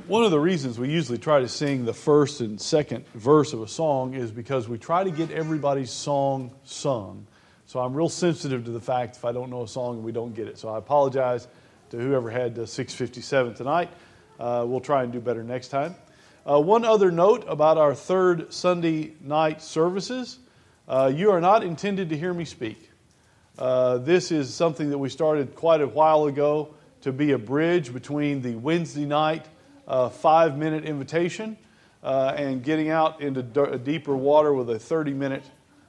One of the reasons we usually try to sing the first and second verse of a song is because we try to get everybody's song sung. So I'm real sensitive to the fact if I don't know a song and we don't get it. So I apologize to whoever had 657 tonight. We'll try and do better next time. One other note about our third Sunday night services. You are not intended to hear me speak. This is something that we started quite a while ago to be a bridge between the Wednesday night 5-minute invitation and getting out into deeper water with a 30-minute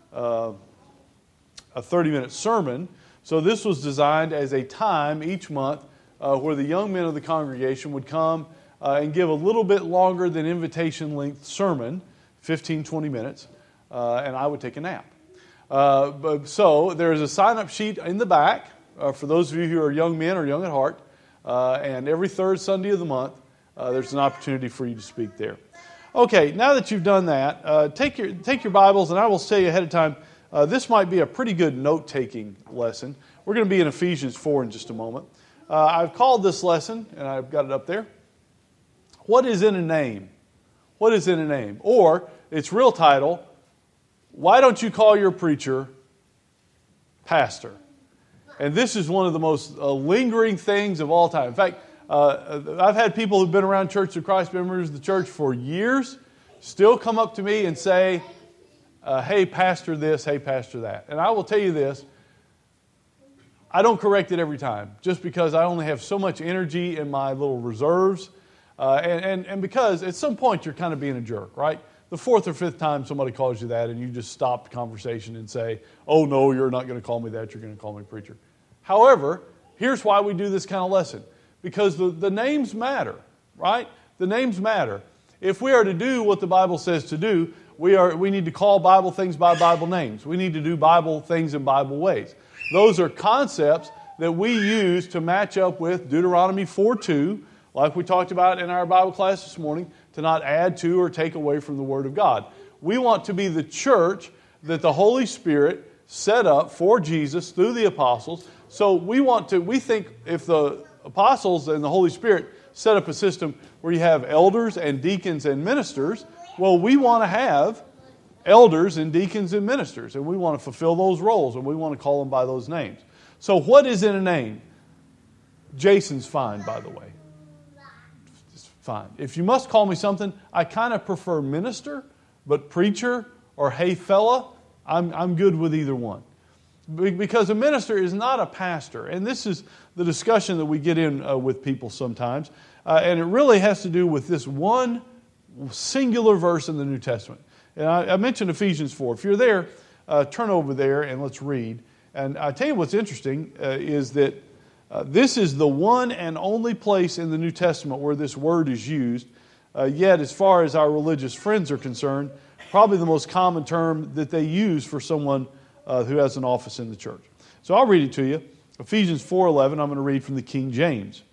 sermon. So this was designed as a time each month where the young men of the congregation would come and give a little bit longer than invitation length sermon, 15, 20 minutes, and I would take a nap. So there's a sign-up sheet in the back for those of you who are young men or young at heart, and every third Sunday of the month, there's an opportunity for you to speak there. Okay, now that you've done that, take your Bibles, and I will say ahead of time, this might be a pretty good note-taking lesson. We're going to be in Ephesians 4 in just a moment. I've called this lesson, and I've got it up there, What is in a Name? What is in a name? Or, its real title, Why Don't You Call Your Preacher Pastor? And this is one of the most lingering things of all time. In fact, I've had people who've been around Church of Christ, members of the church for years, still come up to me and say, hey, pastor this, hey, pastor that. And I will tell you this, I don't correct it every time, just because I only have so much energy in my little reserves, and because at some point you're kind of being a jerk, right? The fourth or fifth time somebody calls you that and you just stop the conversation and say, oh no, you're not going to call me that, you're going to call me preacher. However, here's why we do this kind of lesson. Because the names matter, right? The names matter. If we are to do what the Bible says to do, we need to call Bible things by Bible names. We need to do Bible things in Bible ways. Those are concepts that we use to match up with Deuteronomy 4:2, like we talked about in our Bible class this morning, to not add to or take away from the Word of God. We want to be the church that the Holy Spirit set up for Jesus through the apostles. So we think if the apostles and the Holy Spirit set up a system where you have elders and deacons and ministers, well, we want to have elders and deacons and ministers, and we want to fulfill those roles, and we want to call them by those names. So what is in a name? Jason's fine, by the way. It's fine. If you must call me something, I kind of prefer minister, but preacher or hey fella, I'm good with either one. Because a minister is not a pastor. And this is the discussion that we get in with people sometimes. And it really has to do with this one singular verse in the New Testament. And I mentioned Ephesians 4. If you're there, turn over there and let's read. And I tell you what's interesting is that this is the one and only place in the New Testament where this word is used. Yet, as far as our religious friends are concerned, probably the most common term that they use for someone who has an office in the church. So I'll read it to you. Ephesians 4:11, I'm going to read from the King James.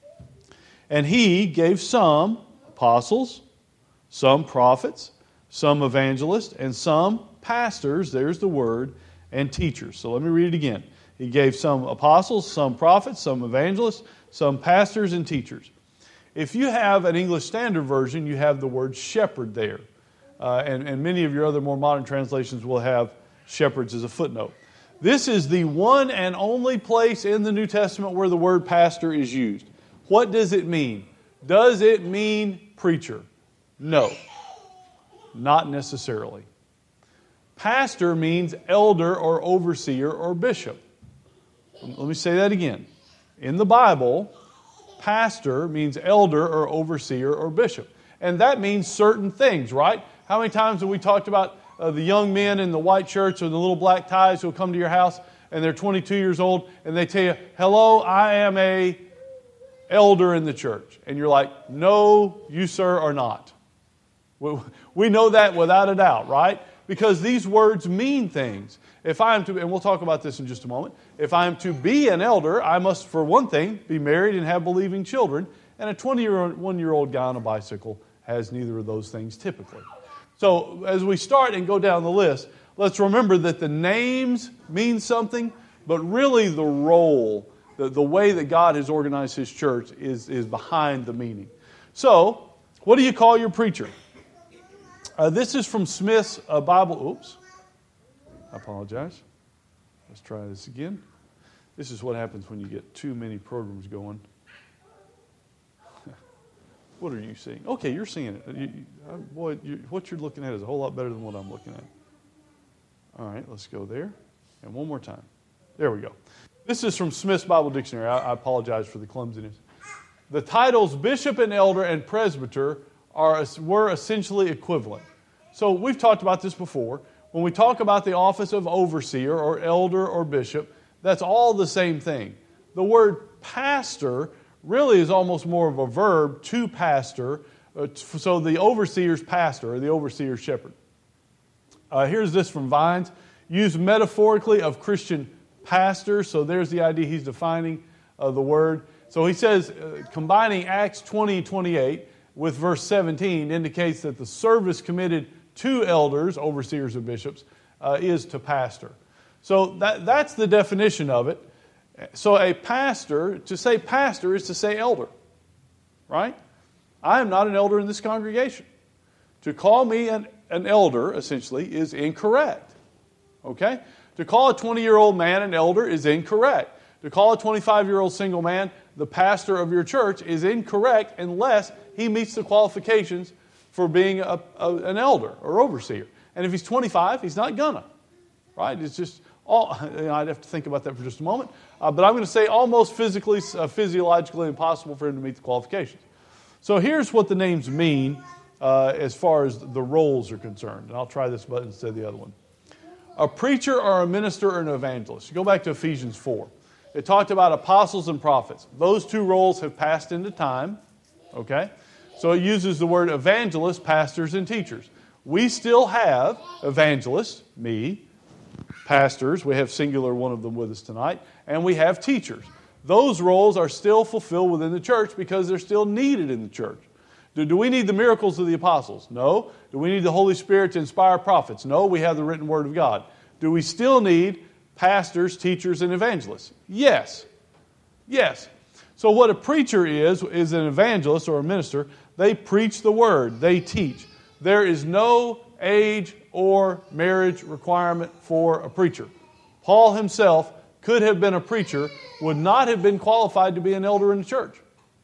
And he gave some apostles, some prophets, some evangelists, and some pastors, there's the word, and teachers. So let me read it again. He gave some apostles, some prophets, some evangelists, some pastors and teachers. If you have an English Standard Version, you have the word shepherd there. And many of your other more modern translations will have shepherds as a footnote. This is the one and only place in the New Testament where the word pastor is used. What does it mean? Does it mean preacher? No, not necessarily. Pastor means elder or overseer or bishop. Let me say that again. In the Bible, pastor means elder or overseer or bishop. And that means certain things, right? How many times have we talked about the young men in the white shirts or the little black ties who will come to your house and they're 22 years old and they tell you, hello, I am a elder in the church. And you're like, no, you, sir, are not. We know that without a doubt, right? Because these words mean things. If I am to, and we'll talk about this in just a moment, if I am to be an elder, I must, for one thing, be married and have believing children. And a 21-year-old guy on a bicycle has neither of those things typically. So as we start and go down the list, let's remember that the names mean something, but really the role, the way that God has organized His church is behind the meaning. So, what do you call your preacher? This is from Smith's Bible. Oops. I apologize. Let's try this again. This is what happens when you get too many programs going. What are you seeing? Okay, you're seeing it. What you're looking at is a whole lot better than what I'm looking at. All right, let's go there. And one more time. There we go. This is from Smith's Bible Dictionary. I apologize for the clumsiness. The titles bishop and elder and presbyter were essentially equivalent. So we've talked about this before. When we talk about the office of overseer or elder or bishop, that's all the same thing. The word pastor really is almost more of a verb, to pastor. So the overseer's pastor or the overseer's shepherd. Here's this from Vines. Used metaphorically of Christian pastors. So there's the idea he's defining the word. So he says, combining Acts 20:28 with verse 17 indicates that the service committed to elders, overseers, or bishops is to pastor. So that's the definition of it. So a pastor, to say pastor is to say elder, right? I am not an elder in this congregation. To call me an elder, essentially, is incorrect. Okay? To call a 20-year-old man an elder is incorrect. To call a 25-year-old single man the pastor of your church is incorrect unless he meets the qualifications for being an elder or overseer. And if he's 25, he's not gonna. Right? It's just I'd have to think about that for just a moment. But I'm going to say almost physiologically impossible for him to meet the qualifications. So here's what the names mean as far as the roles are concerned. And I'll try this button instead of the other one. A preacher or a minister or an evangelist. You go back to Ephesians 4. It talked about apostles and prophets. Those two roles have passed into time. Okay? So it uses the word evangelists, pastors, and teachers. We still have evangelists, me, pastors, we have singular one of them with us tonight, and we have teachers. Those roles are still fulfilled within the church because they're still needed in the church. Do we need the miracles of the apostles? No. Do we need the Holy Spirit to inspire prophets? No, we have the written word of God. Do we still need pastors, teachers, and evangelists? Yes. Yes. So what a preacher is an evangelist or a minister. They preach the word. They teach. There is no age or marriage requirement for a preacher. Paul himself could have been a preacher, would not have been qualified to be an elder in the church.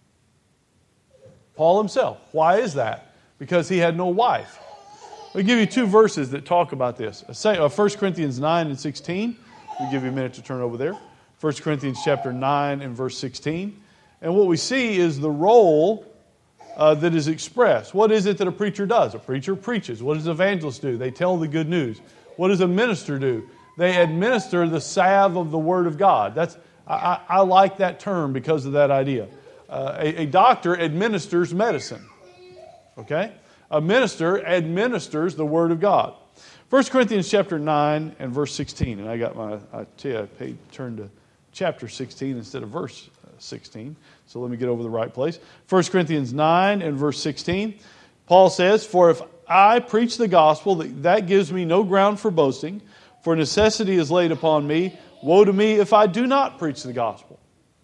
Paul himself. Why is that? Because he had no wife. I'll give you two verses that talk about this. 1 Corinthians 9 and 16. We'll give you a minute to turn over there. 1 Corinthians chapter 9 and verse 16. And what we see is the role that is expressed. What is it that a preacher does? A preacher preaches. What does an evangelist do? They tell the good news. What does a minister do? They administer the salve of the Word of God. I like that term because of that idea. A doctor administers medicine. Okay? A minister administers the Word of God. 1 Corinthians chapter 9 and verse 16. And I turned to chapter 16 instead of verse 16. So let me get over the right place. 1 Corinthians 9 and verse 16. Paul says, "For if I preach the gospel, that gives me no ground for boasting, for necessity is laid upon me. Woe to me if I do not preach the gospel."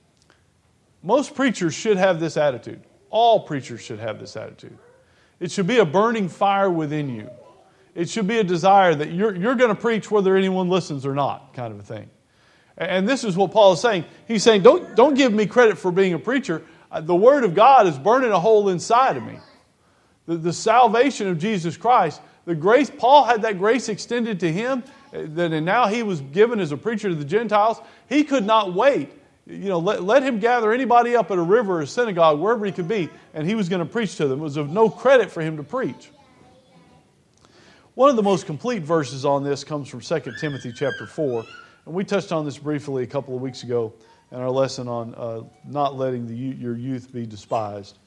Most preachers should have this attitude. All preachers should have this attitude. It should be a burning fire within you. It should be a desire that you're going to preach whether anyone listens or not, kind of a thing. And this is what Paul is saying. He's saying, don't give me credit for being a preacher. The Word of God is burning a hole inside of me. The salvation of Jesus Christ, the grace, Paul had that grace extended to him, and now he was given as a preacher to the Gentiles. He could not wait. Let him gather anybody up at a river or a synagogue, wherever he could be, and he was going to preach to them. It was of no credit for him to preach. One of the most complete verses on this comes from 2 Timothy chapter 4. And we touched on this briefly a couple of weeks ago in our lesson on not letting your youth be despised.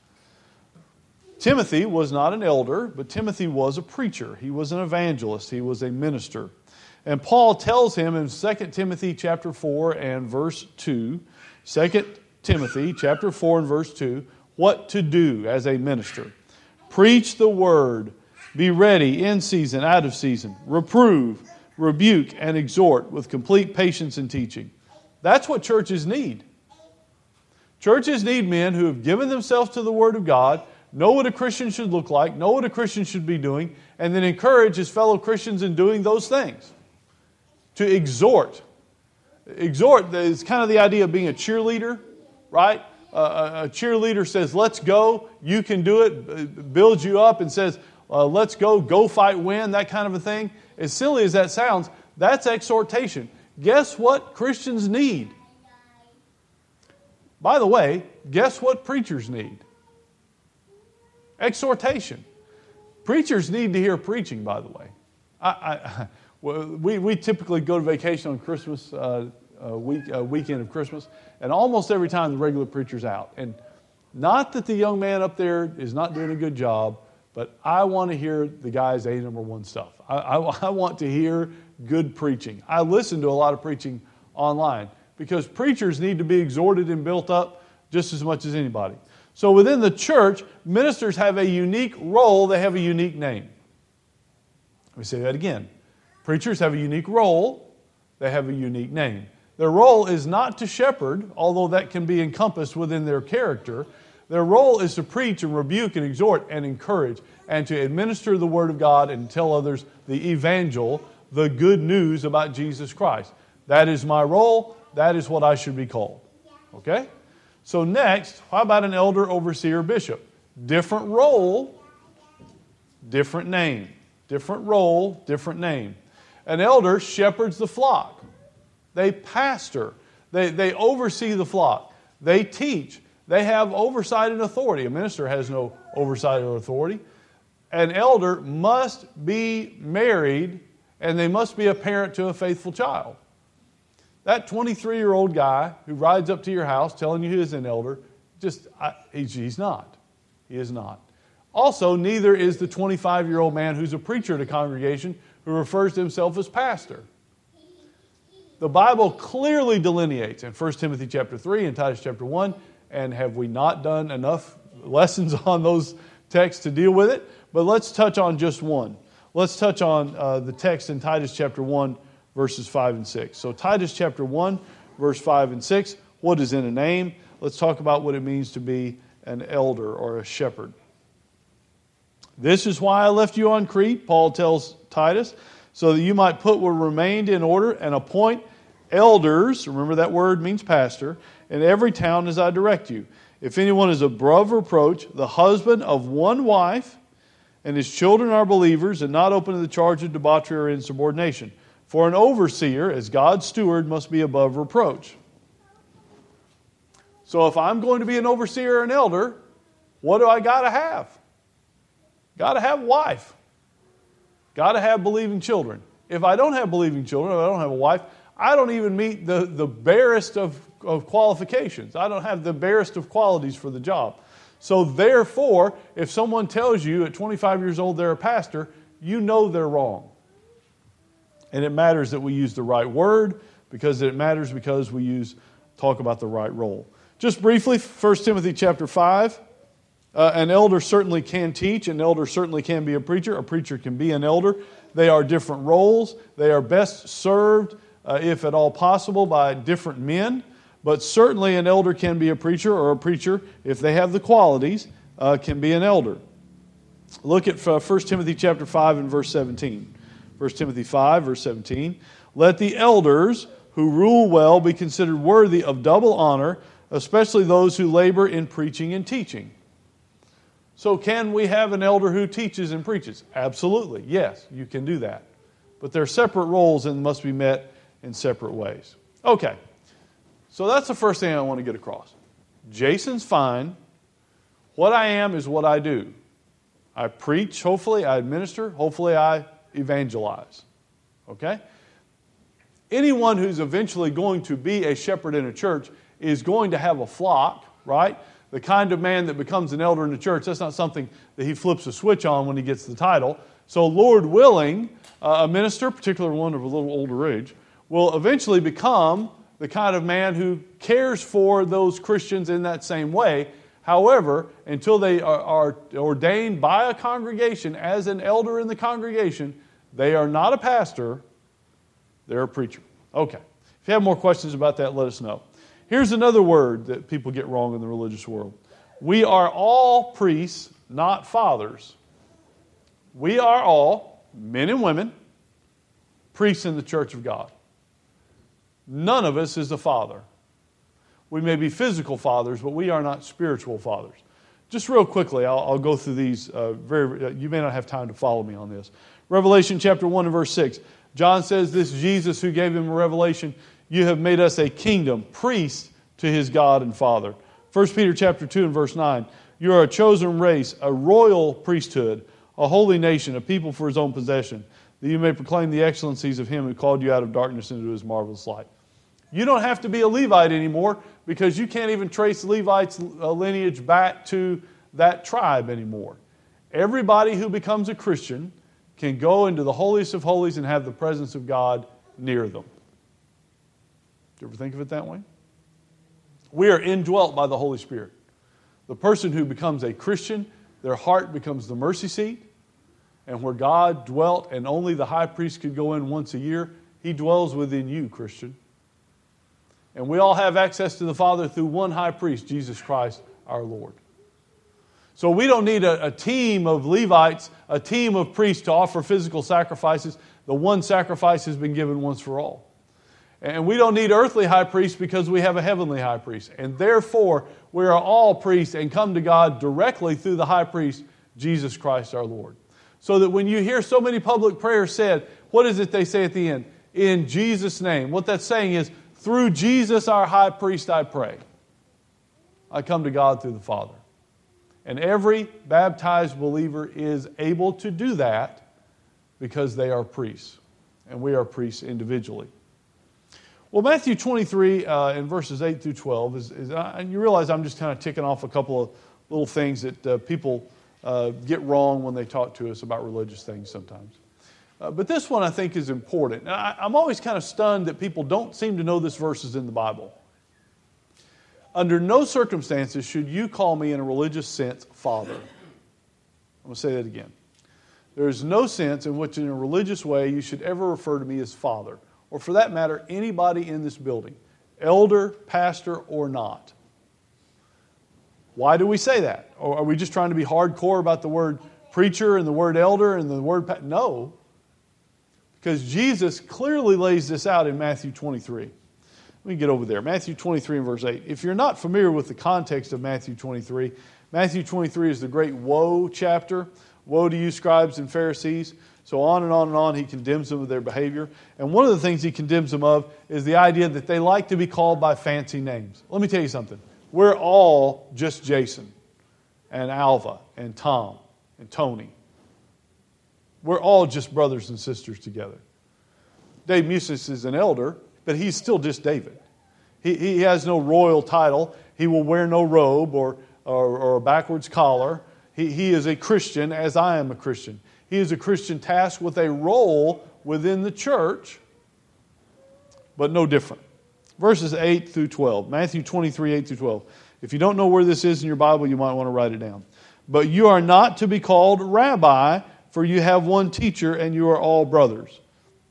Timothy was not an elder, but Timothy was a preacher. He was an evangelist. He was a minister. And Paul tells him in 2 Timothy chapter 4 and verse 2, 2 Timothy chapter 4 and verse 2, what to do as a minister. Preach the word. Be ready in season, out of season. Reprove, rebuke, and exhort with complete patience and teaching. That's what churches need. Churches need men who have given themselves to the Word of God, know what a Christian should look like, know what a Christian should be doing, and then encourage his fellow Christians in doing those things. To exhort. Exhort is kind of the idea of being a cheerleader, right? A cheerleader says, let's go, you can do it, builds you up and says, let's go fight, win, that kind of a thing. As silly as that sounds, that's exhortation. Guess what Christians need? By the way, guess what preachers need? Exhortation. Preachers need to hear preaching, by the way. We typically go to vacation on Christmas, weekend of Christmas, and almost every time the regular preacher's out. And not that the young man up there is not doing a good job, but I want to hear the guy's number one stuff. I want to hear good preaching. I listen to a lot of preaching online because preachers need to be exhorted and built up just as much as anybody. So within the church, ministers have a unique role. They have a unique name. Let me say that again. Preachers have a unique role. They have a unique name. Their role is not to shepherd, although that can be encompassed within their character. Their role is to preach and rebuke and exhort and encourage and to administer the Word of God and tell others the evangel, the good news about Jesus Christ. That is my role. That is what I should be called. Okay? So next, how about an elder, overseer, bishop? Different role, different name. Different role, different name. An elder shepherds the flock. They pastor. They oversee the flock. They teach. They have oversight and authority. A minister has no oversight or authority. An elder must be married, and they must be a parent to a faithful child. That 23-year-old guy who rides up to your house telling you he is an elder, he's not. He is not. Also, neither is the 25-year-old man who's a preacher at a congregation who refers to himself as pastor. The Bible clearly delineates in 1 Timothy chapter 3 and Titus chapter 1, and have we not done enough lessons on those texts to deal with it? But let's touch on just one. Let's touch on the text in Titus chapter 1, verses 5 and 6. So Titus chapter 1, verse 5 and 6, what is in a name? Let's talk about what it means to be an elder or a shepherd. This is why I left you on Crete, Paul tells Titus, so that you might put what remained in order and appoint elders, remember that word means pastor, in every town as I direct you. If anyone is above reproach, the husband of one wife, and his children are believers, and not open to the charge of debauchery or insubordination. For an overseer, as God's steward, must be above reproach. So if I'm going to be an overseer or an elder, what do I got to have? Got to have a wife. Got to have believing children. If I don't have believing children, if I don't have a wife, I don't even meet the barest of qualifications. I don't have the barest of qualities for the job. So therefore, if someone tells you at 25 years old they're a pastor, you know they're wrong. And it matters that we use the right word, because it matters because we talk about the right role. Just briefly, 1 Timothy chapter 5. An elder certainly can teach. An elder certainly can be a preacher. A preacher can be an elder. They are different roles. They are best served, if at all possible, by different men. But certainly an elder can be a preacher, or a preacher, if they have the qualities, can be an elder. Look at 1 Timothy chapter 5 and verse 17. 1 Timothy 5, verse 17. Let the elders who rule well be considered worthy of double honor, especially those who labor in preaching and teaching. So can we have an elder who teaches and preaches? Absolutely, yes, you can do that. But they're separate roles and must be met in separate ways. Okay, so that's the first thing I want to get across. Jason's fine. What I am is what I do. I preach, hopefully I administer, hopefully I evangelize. Okay? Anyone who's eventually going to be a shepherd in a church is going to have a flock, right? The kind of man that becomes an elder in the church, that's not something that he flips a switch on when he gets the title. So Lord willing, a minister, particularly one of a little older age, will eventually become the kind of man who cares for those Christians in that same way. However, until they are ordained by a congregation as an elder in the congregation, they are not a pastor, they're a preacher. Okay. If you have more questions about that, let us know. Here's another word that people get wrong in the religious world. We are all priests not fathers. We are all, men and women, priests in the church of God. None of us is a father. We may be physical fathers, but we are not spiritual fathers. Just real quickly, I'll go through these. You may not have time to follow me on this. Revelation chapter 1 and verse 6. John says, this Jesus who gave him a revelation, you have made us a kingdom, priests to his God and Father. 1 Peter chapter 2 and verse 9. You are a chosen race, a royal priesthood, a holy nation, a people for his own possession, that you may proclaim the excellencies of him who called you out of darkness into his marvelous light. You don't have to be a Levite anymore because you can't even trace Levite's lineage back to that tribe anymore. Everybody who becomes a Christian can go into the holiest of holies and have the presence of God near them. Do you ever think of it that way? We are indwelt by the Holy Spirit. The person who becomes a Christian, their heart becomes the mercy seat. And where God dwelt and only the high priest could go in once a year, he dwells within you, Christian. And we all have access to the Father through one high priest, Jesus Christ our Lord. So we don't need a team of Levites, a team of priests to offer physical sacrifices. The one sacrifice has been given once for all. And we don't need earthly high priests because we have a heavenly high priest. And therefore, we are all priests and come to God directly through the high priest, Jesus Christ our Lord. So that when you hear so many public prayers said, what is it they say at the end? In Jesus' name. What that's saying is, through Jesus our high priest I pray. I come to God through the Father. And every baptized believer is able to do that because they are priests. And we are priests individually. Well, Matthew 23 in verses 8 through 12 and you realize I'm just kind of ticking off a couple of little things that people get wrong when they talk to us about religious things sometimes. But this one I think is important. And I'm always kind of stunned that people don't seem to know this verse is in the Bible. Under no circumstances should you call me in a religious sense Father. I'm going to say that again. There is no sense in which in a religious way you should ever refer to me as Father. Or for that matter, anybody in this building. Elder, pastor, or not. Why do we say that? Or are we just trying to be hardcore about the word preacher and the word elder and the word No. Because Jesus clearly lays this out in Matthew 23. Let me get over there. Matthew 23 and verse 8. If you're not familiar with the context of Matthew 23, Matthew 23 is the great woe chapter. Woe to you, scribes and Pharisees. So on and on and on, he condemns them of their behavior. And one of the things he condemns them of is the idea that they like to be called by fancy names. Let me tell you something. We're all just Jason and Alva and Tom and Tony. We're all just brothers and sisters together. Dave Musis is an elder, but he's still just David. He has no royal title. He will wear no robe or a backwards collar. He is a Christian as I am a Christian. He is a Christian tasked with a role within the church, but no different. Verses 8 through 12. Matthew 23, 8 through 12. If you don't know where this is in your Bible, you might want to write it down. But you are not to be called rabbi, for you have one teacher, and you are all brothers.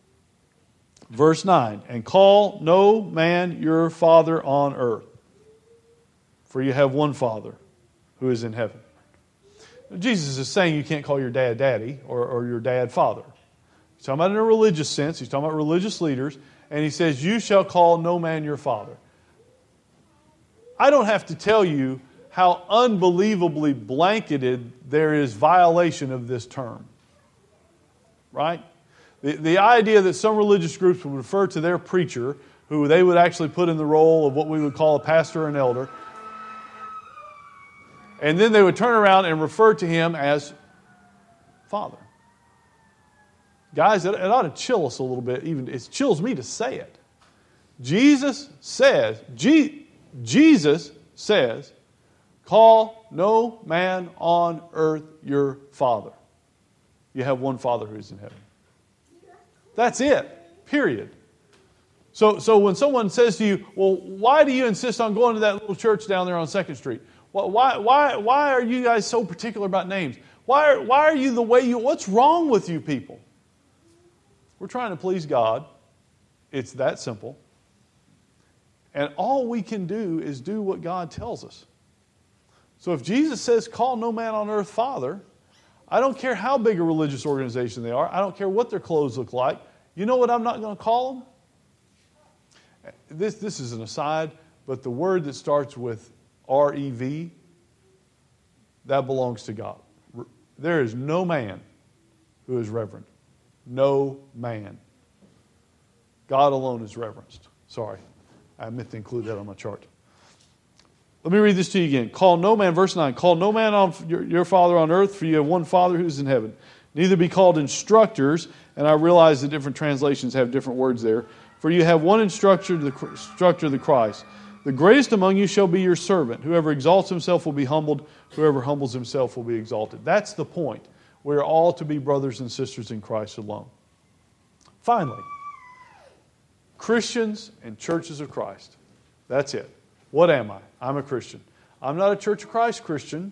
Verse 9. And call no man your father on earth, for you have one Father who is in heaven. Jesus is saying you can't call your dad daddy or your dad father. He's talking about in a religious sense. He's talking about religious leaders. And he says, you shall call no man your father. I don't have to tell you how unbelievably blanketed there is violation of this term. Right? The idea that some religious groups would refer to their preacher, who they would actually put in the role of what we would call a pastor or an elder, and then they would turn around and refer to him as Father. Guys, it ought to chill us a little bit. Even it chills me to say it. Jesus says, call no man on earth your Father. You have one Father who is in heaven. That's it. Period. So when someone says to you, well, why do you insist on going to that little church down there on 2nd Street? Why are you guys so particular about names? Why are you the way you... What's wrong with you people? We're trying to please God. It's that simple. And all we can do is do what God tells us. So if Jesus says, call no man on earth Father, I don't care how big a religious organization they are. I don't care what their clothes look like. You know what I'm not going to call them? This is an aside, but the word that starts with R-E-V, that belongs to God. There is no man who is reverend. No man. God alone is reverenced. Sorry, I meant to include that on my chart. Let me read this to you again. Call no man, verse 9, call no man on your Father on earth, for you have one Father who is in heaven. Neither be called instructors, and I realize that different translations have different words there. For you have one instructor, the Christ. The greatest among you shall be your servant. Whoever exalts himself will be humbled. Whoever humbles himself will be exalted. That's the point. We are all to be brothers and sisters in Christ alone. Finally, Christians and churches of Christ. That's it. What am I? I'm a Christian. I'm not a Church of Christ Christian.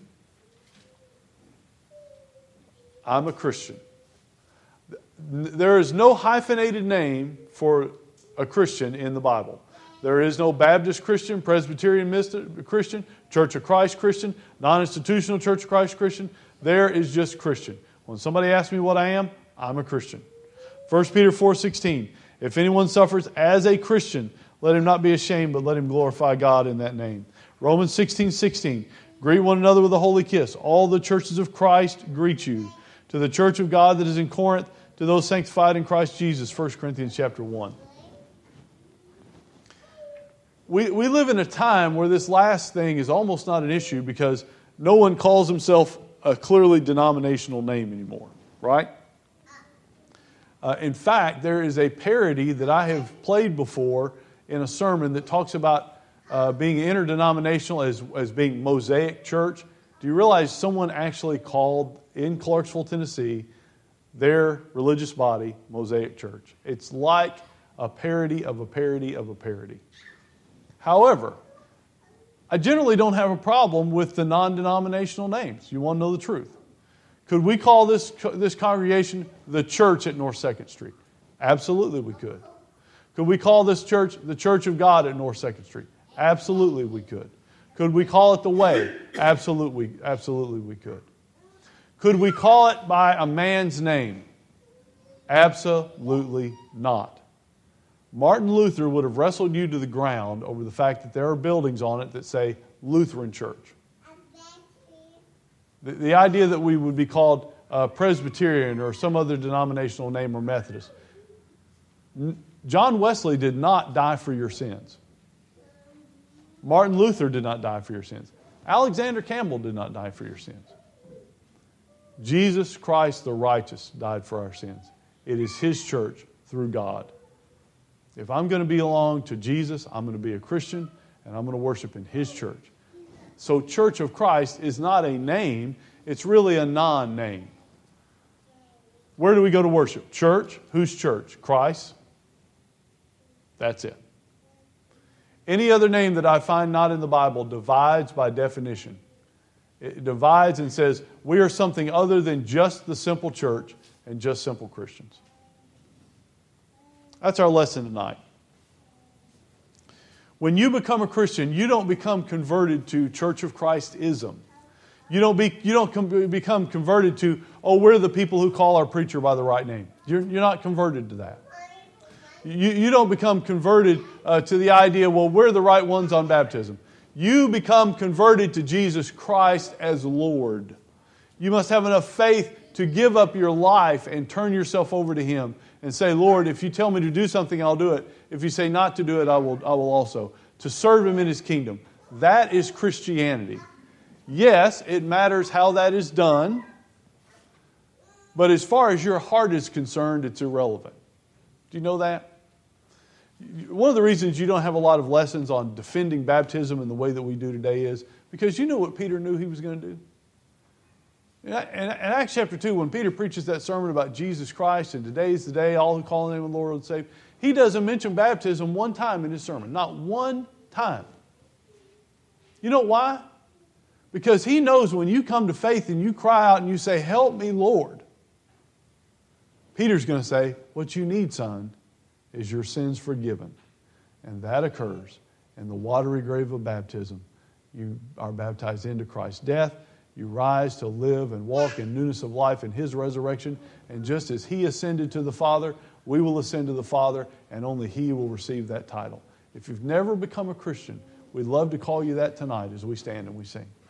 I'm a Christian. There is no hyphenated name for a Christian in the Bible. There is no Baptist Christian, Presbyterian Christian, Church of Christ Christian, non-institutional Church of Christ Christian. There is just Christian. When somebody asks me what I am, I'm a Christian. 1 Peter 4:16, if anyone suffers as a Christian, let him not be ashamed, but let him glorify God in that name. Romans 16:16, greet one another with a holy kiss. All the churches of Christ greet you. To the church of God that is in Corinth, to those sanctified in Christ Jesus. 1 Corinthians chapter 1. We live in a time where this last thing is almost not an issue because no one calls himself a clearly denominational name anymore, right? In fact, there is a parody that I have played before in a sermon that talks about being interdenominational as being Mosaic Church. Do you realize someone actually called in Clarksville, Tennessee, their religious body Mosaic Church? It's like a parody of a parody of a parody. However, I generally don't have a problem with the non-denominational names. You want to know the truth? Could we call this congregation the church at North 2nd Street? Absolutely we could. Could we call this church the Church of God at North 2nd Street? Absolutely we could. Could we call it the Way? Absolutely we could. Could we call it by a man's name? Absolutely not. Martin Luther would have wrestled you to the ground over the fact that there are buildings on it that say Lutheran Church. The idea that we would be called Presbyterian or some other denominational name or Methodist. John Wesley did not die for your sins. Martin Luther did not die for your sins. Alexander Campbell did not die for your sins. Jesus Christ the righteous died for our sins. It is His church through God. If I'm going to belong to Jesus, I'm going to be a Christian and I'm going to worship in His church. So Church of Christ is not a name, it's really a non-name. Where do we go to worship? Church. Whose church? Christ. That's it. Any other name that I find not in the Bible divides by definition. It divides and says, we are something other than just the simple church and just simple Christians. That's our lesson tonight. When you become a Christian, you don't become converted to Church of Christ-ism. You don't become converted to, we're the people who call our preacher by the right name. You're not converted to that. You don't become converted to the idea, we're the right ones on baptism. You become converted to Jesus Christ as Lord. You must have enough faith to give up your life and turn yourself over to Him and say, Lord, if you tell me to do something, I'll do it. If you say not to do it, I will also. To serve Him in His kingdom. That is Christianity. Yes, it matters how that is done. But as far as your heart is concerned, it's irrelevant. Do you know that? One of the reasons you don't have a lot of lessons on defending baptism in the way that we do today is because you know what Peter knew he was going to do. In Acts chapter 2, when Peter preaches that sermon about Jesus Christ and today's the day, all who call on the name of the Lord will be saved, he doesn't mention baptism one time in his sermon. Not one time. You know why? Because he knows when you come to faith and you cry out and you say, help me, Lord, Peter's going to say, what you need, son, is your sins forgiven. And that occurs in the watery grave of baptism. You are baptized into Christ's death. You rise to live and walk in newness of life in His resurrection. And just as He ascended to the Father, we will ascend to the Father, and only He will receive that title. If you've never become a Christian, we'd love to call you that tonight as we stand and we sing.